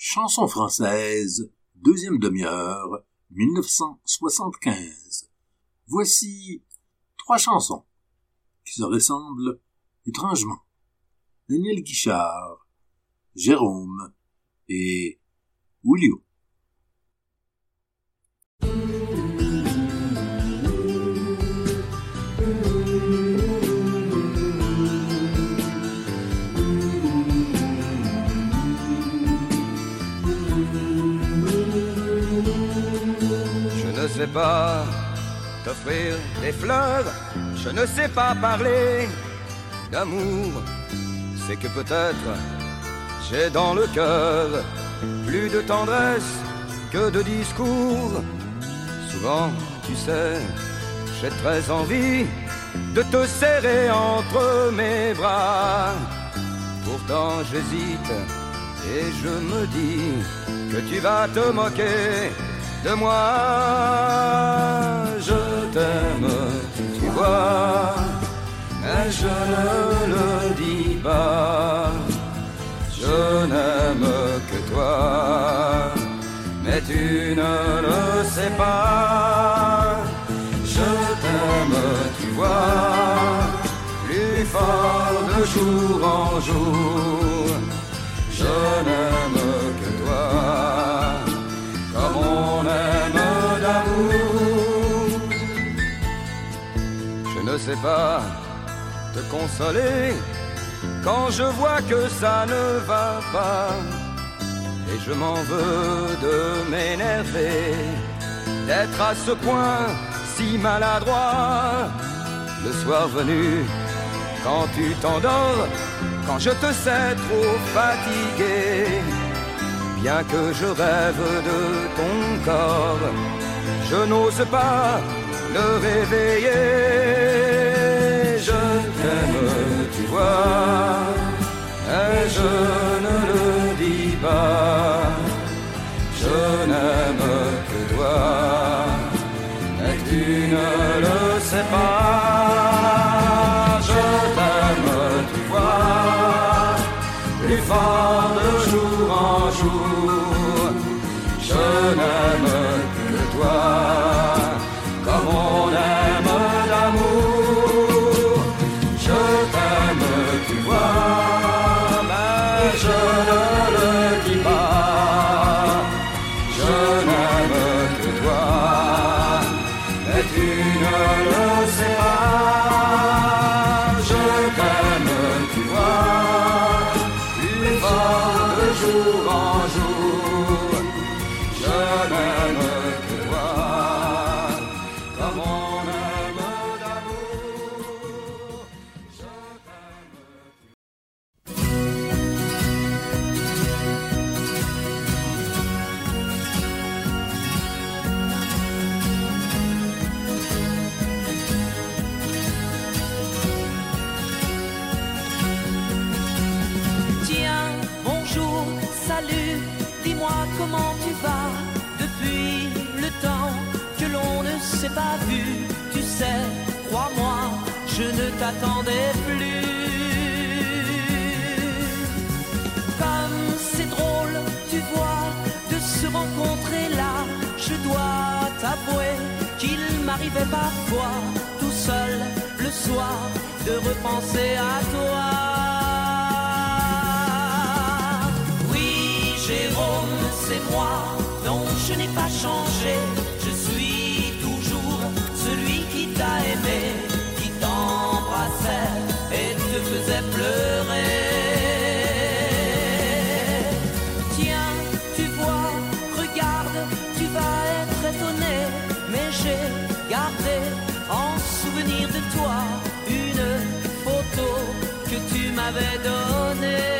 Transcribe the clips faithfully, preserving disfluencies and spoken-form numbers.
Chansons françaises, deuxième demi-heure, mille neuf cent soixante-quinze. Voici trois chansons qui se ressemblent étrangement. Daniel Guichard, Jérôme et Julio. Je ne sais pas t'offrir des fleurs, je ne sais pas parler d'amour. C'est que peut-être j'ai dans le cœur plus de tendresse que de discours. Souvent, tu sais, j'ai très envie de te serrer entre mes bras. Pourtant j'hésite et je me dis que tu vas te moquer de moi. Je t'aime, tu vois, mais je ne le dis pas. Je n'aime que toi, mais tu ne le sais pas. Je t'aime, tu vois, plus fort de jour en jour. Je n'aime que toi, comme on aime d'amour. Je ne sais pas te consoler quand je vois que ça ne va pas. Et je m'en veux de m'énerver, d'être à ce point si maladroit. Le soir venu, quand tu t'endors, quand je te sais trop fatigué, bien que je rêve de ton corps, je n'ose pas le réveiller. Je t'aime, tu vois, et je ne le dis pas. Je n'aime que toi, et tu ne le sais pas. Je t'aime, tu vois, plus fort de jour en jour. Je n'aime que toi, comme on aime d'amour. Je t'aime, tu vois, mais je ne le dis pas. Je n'aime que toi, mais tu ne le sais pas. Je t'aime, tu vois, plus fort de jour en jour. Je n'aime que toi, comme on aime d'amour. Je t'aime. Tiens, bonjour, salut, dis-moi comment tu vas depuis le temps que l'on ne s'est pas vu. Tu sais, crois-moi, je ne t'attendais plus. Comme c'est drôle, tu vois, de se rencontrer là. Je dois t'avouer qu'il m'arrivait parfois, tout seul le soir, de repenser à toi. Oui, Jérôme, c'est moi, non, je n'ai pas changé. Je suis toujours celui qui t'a aimé, qui t'embrassait et te faisait pleurer. Tiens, tu vois, regarde, tu vas être étonné, mais j'ai gardé en souvenir de toi une photo que tu m'avais donnée.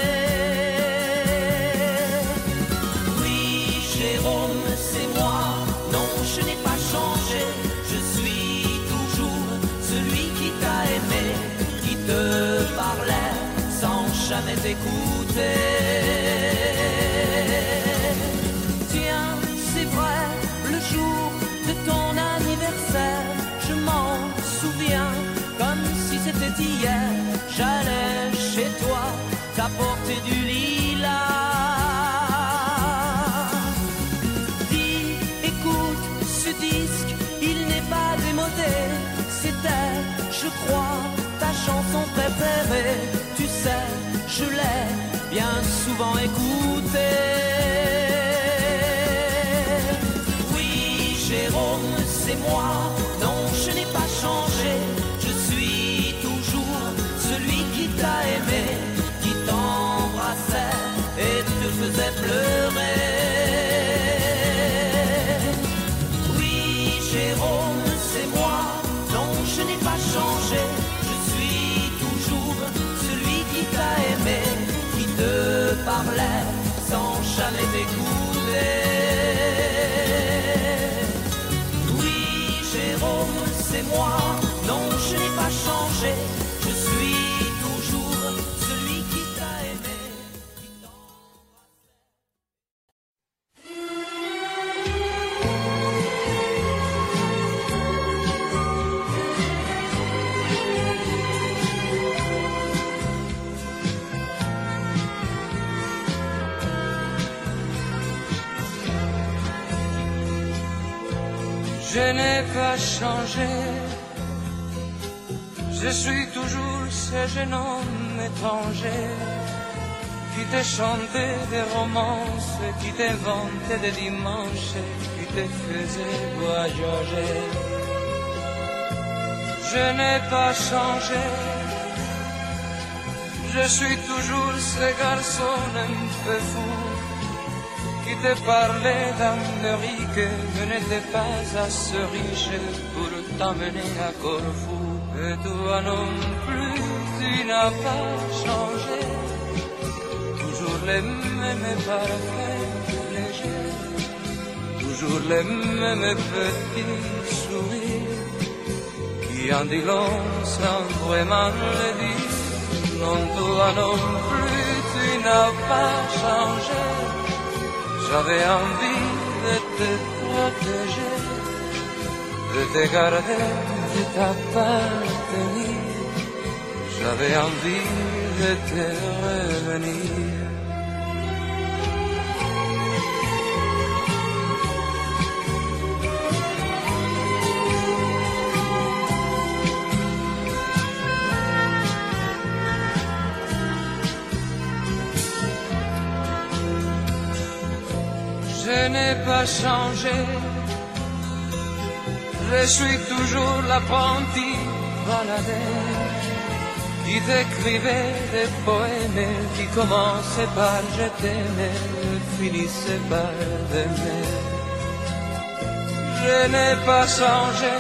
Oui, Jérôme, c'est moi, non, je n'ai pas changé. Je suis toujours celui qui t'a aimé, qui te parlait sans jamais t'écouter. Tiens, c'est vrai, le jour de ton anniversaire, je m'en souviens comme si c'était hier. J'allais chez toi t'apporter du lilas. demander, c'était, je crois, ta chanson préférée. Tu sais, je l'ai bien souvent écoutée. Oui, Jérôme, c'est moi. Non, je n'ai pas changé. Je suis toujours celui qui t'a aimé, qui t'embrassait et te faisait pleurer. Jérôme, c'est moi, non, je n'ai pas changé. Je suis toujours celui qui t'a aimé, qui te parlait sans jamais t'écouter. Oui, Jérôme, c'est moi, non, je n'ai pas changé. Je suis toujours celui qui t'a aimé, qui Je n'ai pas changé, je suis toujours ce jeune homme étranger qui te chantait des romances, qui t'inventait des dimanches, qui te faisait voyager. Je n'ai pas changé, je suis toujours ce garçon un peu fou qui te parlait d'Amérique, mais n'était pas assez riche pour t'emmener à Corfou. Et toi non plus, tu n'as pas changé, toujours les mêmes parfaits légers, toujours les mêmes petits sourires, qui en dit long sans vraiment le dire. Non, toi non plus, tu n'as pas changé. J'avais envie de te protéger, de te garder, de t'appartenir. J'avais envie de te revenir. Je n'ai pas changé, je suis toujours l'apprenti baladeur qui t'écrivait des poèmes qui commençaient par je t'aimais, finissaient par t'aimer. Je n'ai pas changé,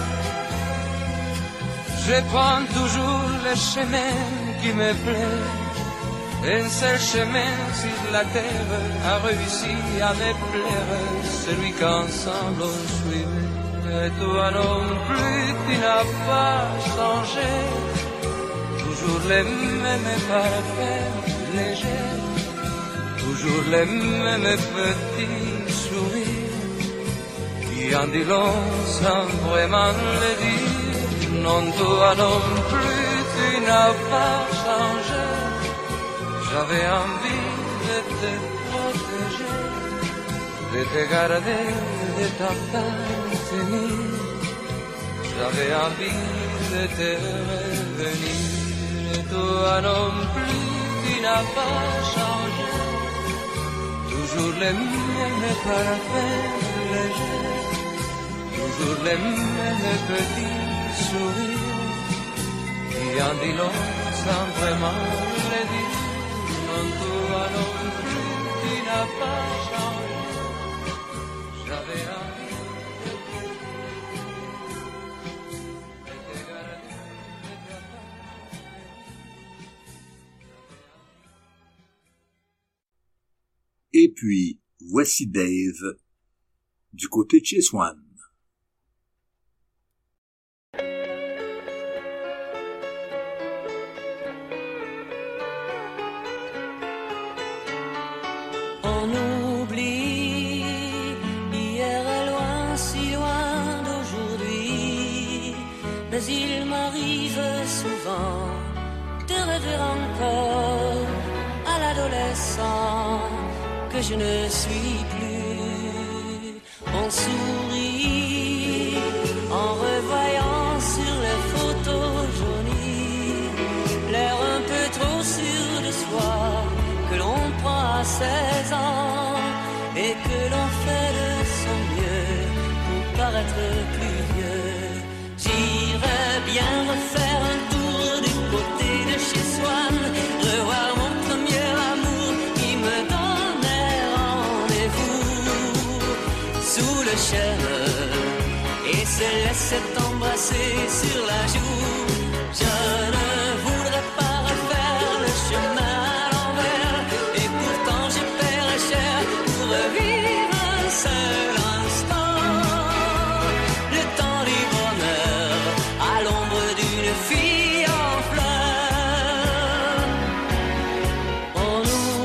je prends toujours le chemin qui me plaît. Un seul chemin sur la terre a réussi à me plaire, celui qu'ensemble on suivait. Et toi non plus, tu n'as pas changé, toujours les mêmes parfaits légers, toujours les mêmes petits sourires, qui en dit long sans vraiment le dire. Non, toi non plus, tu n'as pas changé. J'avais envie de te protéger, de te garder, de t'appartenir. J'avais envie de te revenir. Et toi non plus, tu n'as pas changé. Toujours les mêmes parfaits légers, toujours les mêmes petits sourires, qui en dit long sans vraiment le dire. Toi non plus, tu n'as pas changé. J'avais envie de te garder, de t'appartenir. Et puis, voici Dave, du côté de chez Swan. On oublie, hier est loin, si loin d'aujourd'hui. Mais il m'arrive souvent de rêver encore à l'adolescent que je ne suis plus. On sourit en revoyant a seize ans et que l'on fait de son mieux pour paraître plus vieux. J'irais bien refaire un tour du côté de chez Swann, revoir mon premier amour qui me donnait rendez-vous sous le chêne et se laissait embrasser sur la joue. Je ne voudrais pas refaire le chemin à l'envers et pourtant je paierais cher pour revivre un seul instant. Le temps du bonheur à l'ombre d'une fille en fleurs. On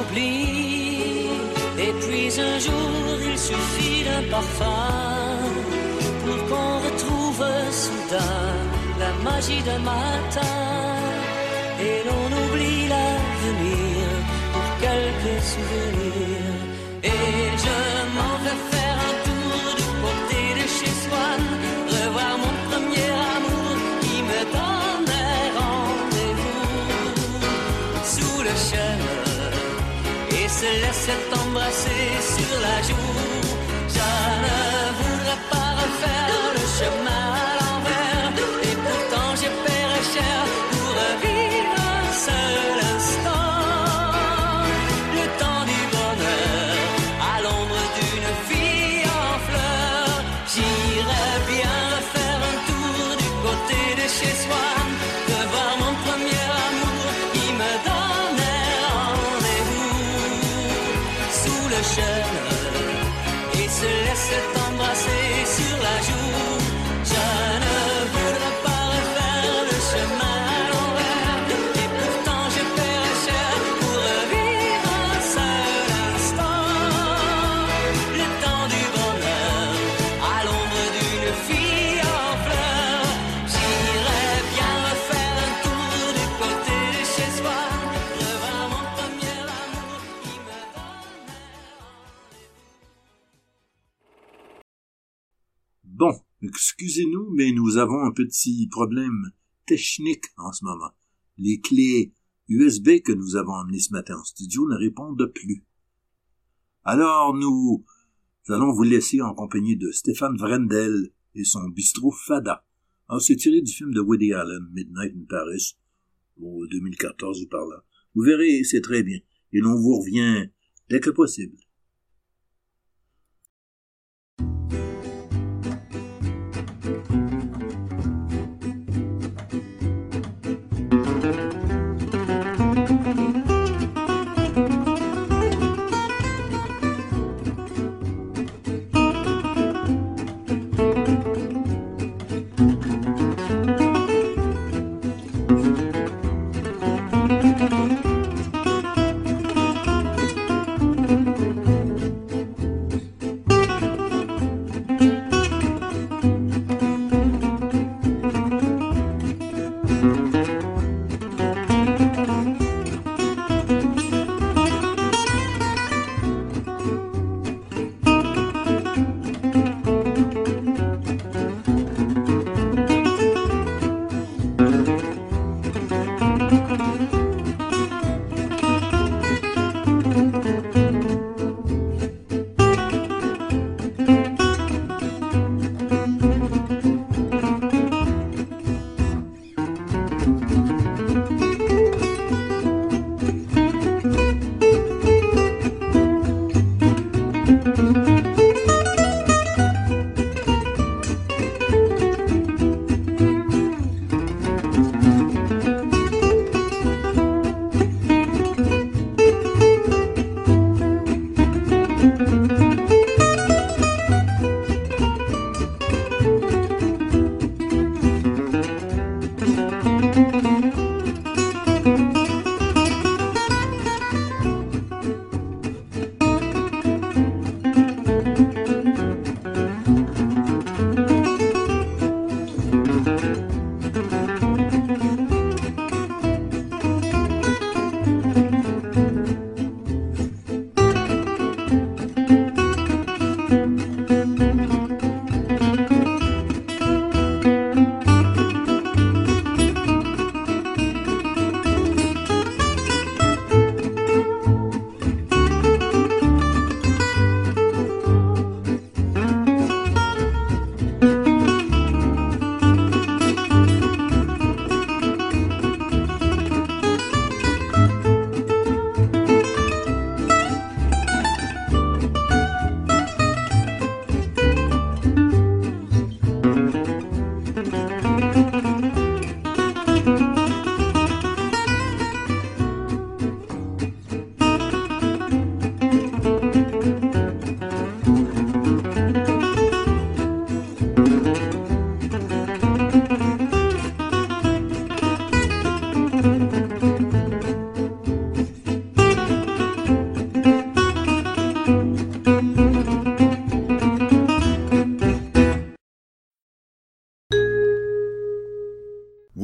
oublie et puis un jour il suffit d'un parfum pour qu'on retrouve soudain la magie d'un matin et l'on oublie l'avenir pour quelques souvenirs. Et je m'en vais faire un tour du côté de chez Swann, revoir mon premier amour qui me donnait rendez-vous sous le chêne et se laissait embrasser sur la joue. Je ne voudrais pas refaire le chemin à l'envers et pourtant je paierais cher pour revivre un seul instant. Le temps du bonheur à l'ombre d'une fille en fleurs. J'irais bien refaire un tour du côté de chez Swann, de voir mon premier amour qui me donnait rendez-vous sous le chêne et se laissait embrasser sur la joue. Je ne voudrais pas refaire le chemin à l'envers et pourtant je paierais cher pour revivre un seul instant. Le temps du bonheur à l'ombre d'une fille en fleurs. J'irais bien refaire un tour du côté de chez Swann, revoir mon premier amour qui me donnait. Bon, excusez-nous, mais nous avons un petit problème technique en ce moment. Les clés U S B que nous avons emmenées ce matin en studio ne répondent plus. Alors, nous allons vous laisser en compagnie de Stéphane Vrendel et son bistrot Fada. Alors, c'est tiré du film de Woody Allen, Midnight in Paris, au deux mille quatorze ou par là. Vous verrez, c'est très bien. Et l'on vous revient dès que possible. Thank you.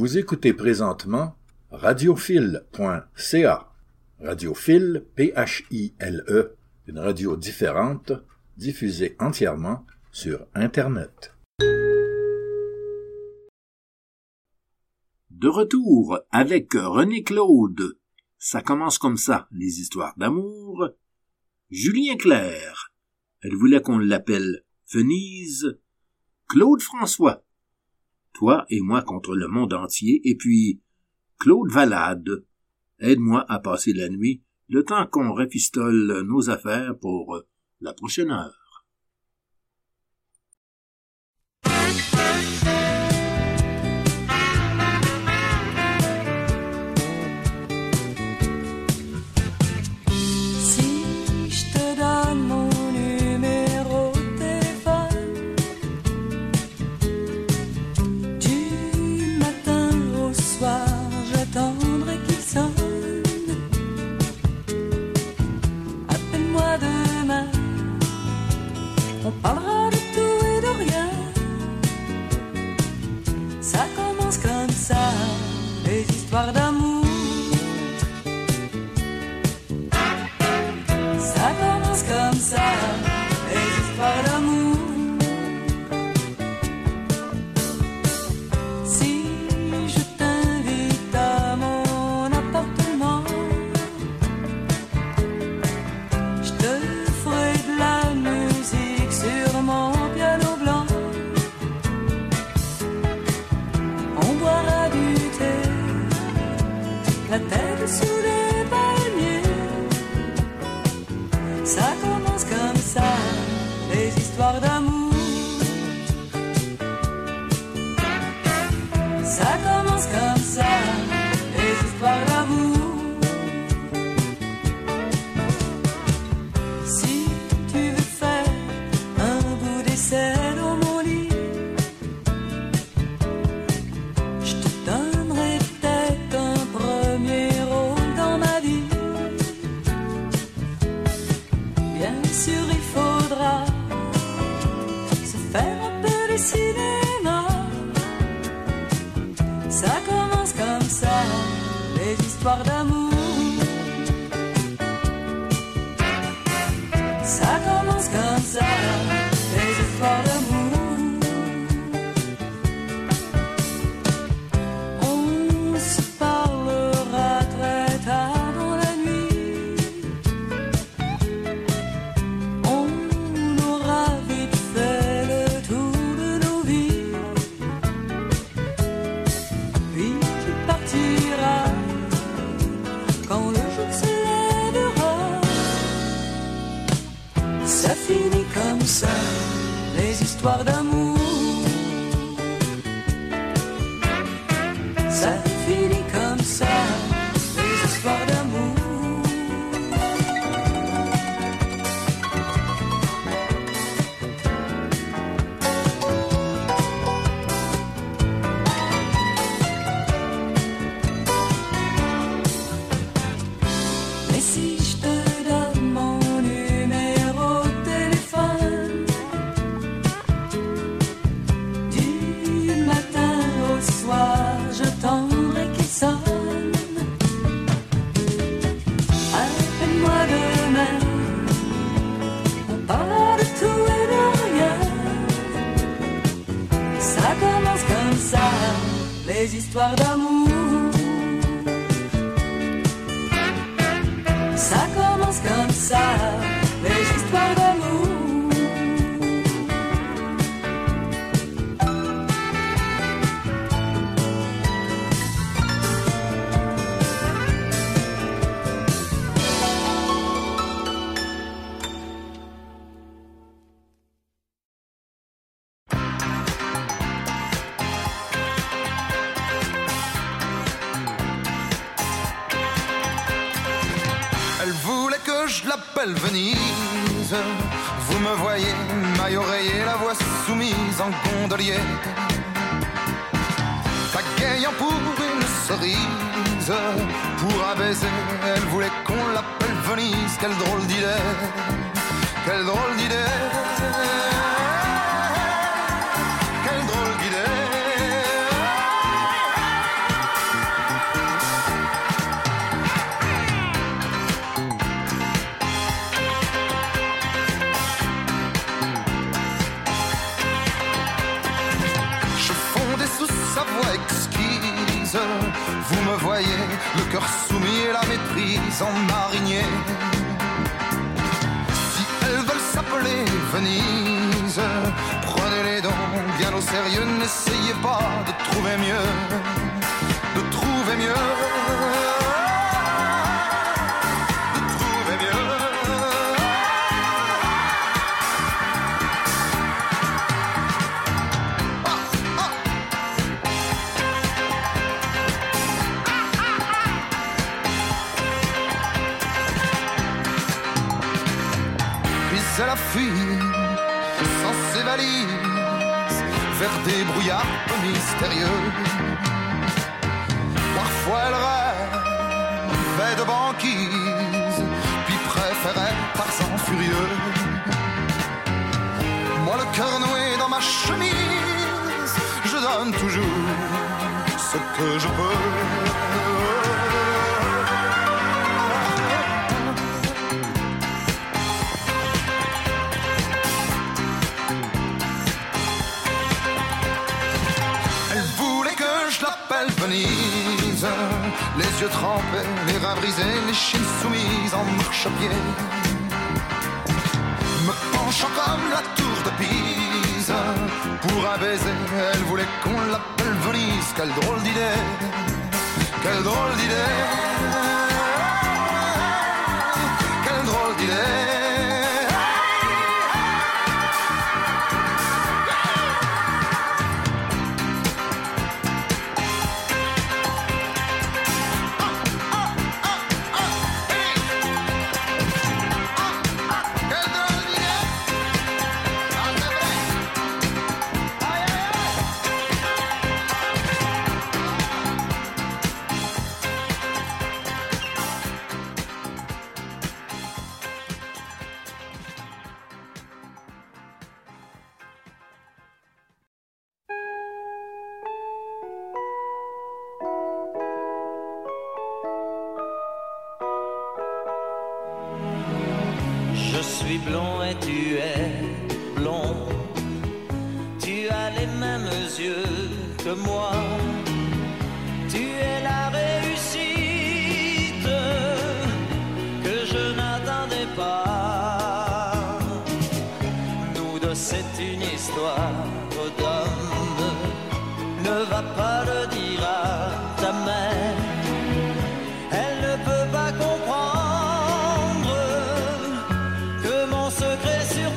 Vous écoutez présentement radiophile point c a. Radiophile, P H I L E, une radio différente, diffusée entièrement sur Internet. De retour avec René Claude. Ça commence comme ça, les histoires d'amour. Julien Clerc. Elle voulait qu'on l'appelle Venise. Claude François. Toi et moi contre le monde entier. Et puis, Claude Valade. Aide-moi à passer la nuit, le temps qu'on rafistole nos affaires pour la prochaine heure. On parlera de tout et de rien. Ça commence comme ça, les histoires d'amour. Ça commence comme ça, les histoires d'amour. Si je t'invite à mon appartement, je te ferai de la musique sur mon piano blanc. On boira du thé, la tête sous les palmiers. Ça commence comme ça, les histoires d'amour. Ça commence comme ça, les histoires d'amour. Dans mon lit, je te donnerai peut-être un premier rôle dans ma vie. Bien sûr, il faudra se faire un peu de cinéma. Ça commence comme ça, les histoires d'amour. Ça commence comme ça, les histoires d'amour. On se parlera très tard dans la nuit. On aura vite fait le tour de nos vies. Puis tu partiras quand le jour se lèvera. Ça finit comme ça, les histoires d'amour. Ça finit comme ça, les histoires d'amour. Mais si je te donne mon numéro de téléphone, du matin au soir, j'attendrai qu'il sonne. Appelle-moi demain, on parlera de tout et de rien. Ça commence comme ça, les histoires d'amour. Ça commence comme ça, les histoires d'amour. Elle voulait que je l'appelle Venise. Vous me voyez, maille oreiller, la voix soumise en gondolier, pagayant pour une cerise. Pour un baiser, elle voulait qu'on l'appelle Venise. Quelle drôle d'idée, quelle drôle d'idée, quelle drôle d'idée. vous me voyez, le cœur soumis et la méprise en marinier. Si elles veulent s'appeler Venise, prenez-les donc bien au sérieux, n'essayez pas de trouver mieux, de trouver mieux. C'est la fuite sans ses valises vers des brouillards peu mystérieux. Parfois elle rêvait de banquise, puis préférait Tarzan furieux. Moi le cœur noué dans ma chemise, je donne toujours ce que je peux. Venise, les yeux trempés, les reins brisés, les chines soumises en marchepied. Me penchant comme la tour de Pise, pour un baiser, elle voulait qu'on l'appelle Venise. Quelle drôle d'idée, quelle drôle d'idée, quelle drôle d'idée. Je suis blond et tu es blond. Tu as les mêmes yeux que moi. Tu es la réussite que je n'attendais pas. Nous deux, c'est une histoire d'homme. Ne va pas le dire à ta mère. Elle ne peut pas comprendre secret sur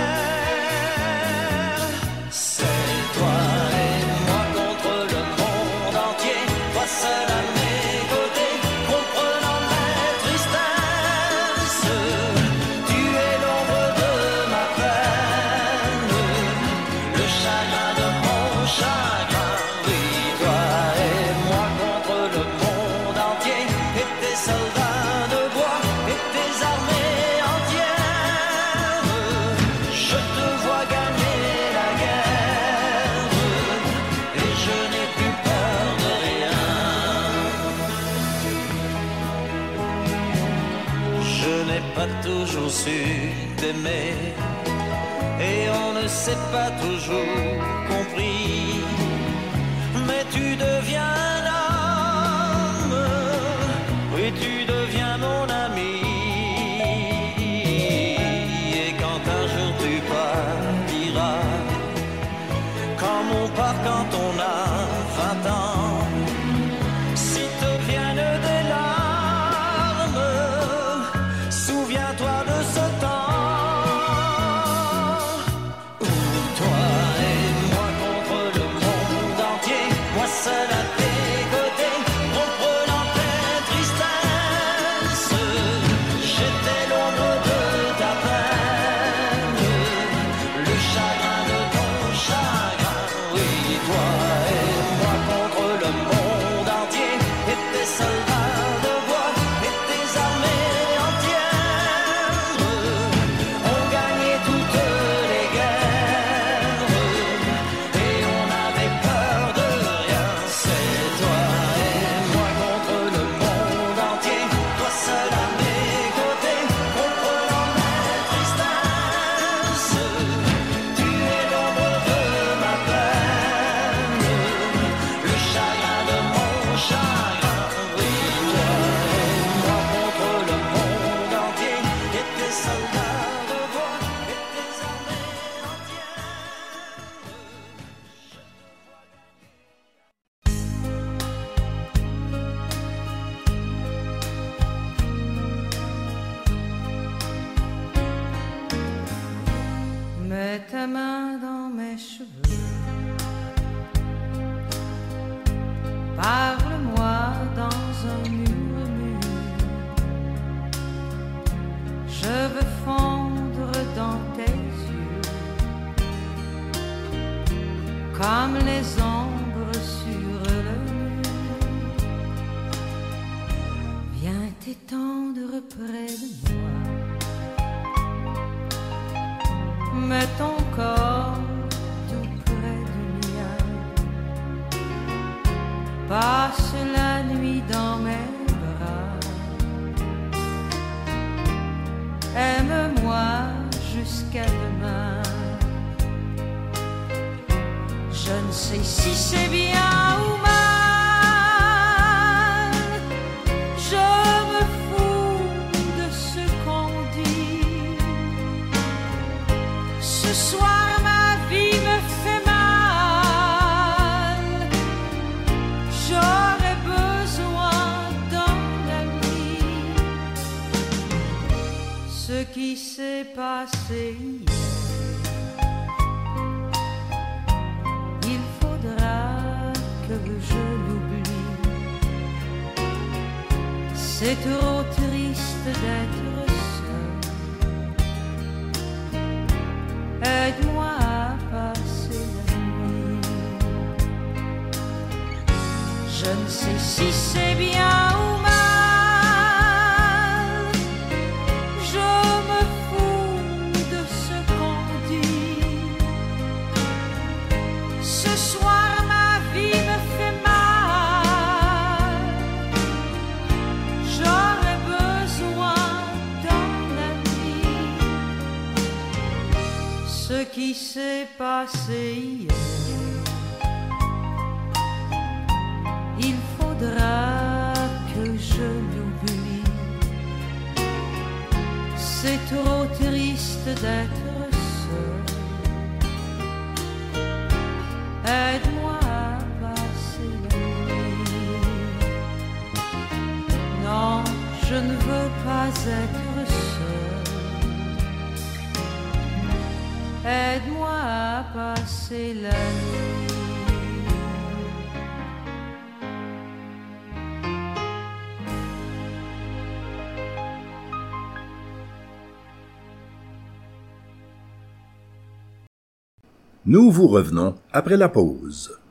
terre. C'est toi et moi contre le monde entier, toi seul à mes côtés, comprenant mes tristesses. Tu es l'ombre de ma peine, le chagrin de mon chagrin. Oui, toi et moi contre le monde entier, et tes soldats de bois, et tes armées. Pas toujours su t'aimer et on ne s'est pas toujours compris, mais tu deviens un homme, oui tu deviens mon ami. Et quand un jour tu partiras, comme on part quand on a vingt ans, si te viennent des larmes, souviens-toi de ce temps où toi et moi contre le monde. vivre près de moi. Mets ton corps tout près du mien. Passe la nuit dans mes bras. Aime-moi jusqu'à demain. Je ne sais si c'est bien ou mal. Je me fous de ce qu'on dit. Ce soir ma vie me fait mal. J'aurais besoin d'un ami. Ce qui s'est passé hier, que je l'oublie. C'est trop triste d'être seul. Aide-moi à passer la nuit. Je ne sais si c'est bien ou mal. Je me fous de ce qu'on dit. Ce soir ce qui s'est passé hier, il faudra que je l'oublie. C'est trop triste d'être seul. Aide-moi à passer la nuit. Non, je ne veux pas être seul. Aide-moi à passer la nuit. Nous vous revenons après la pause.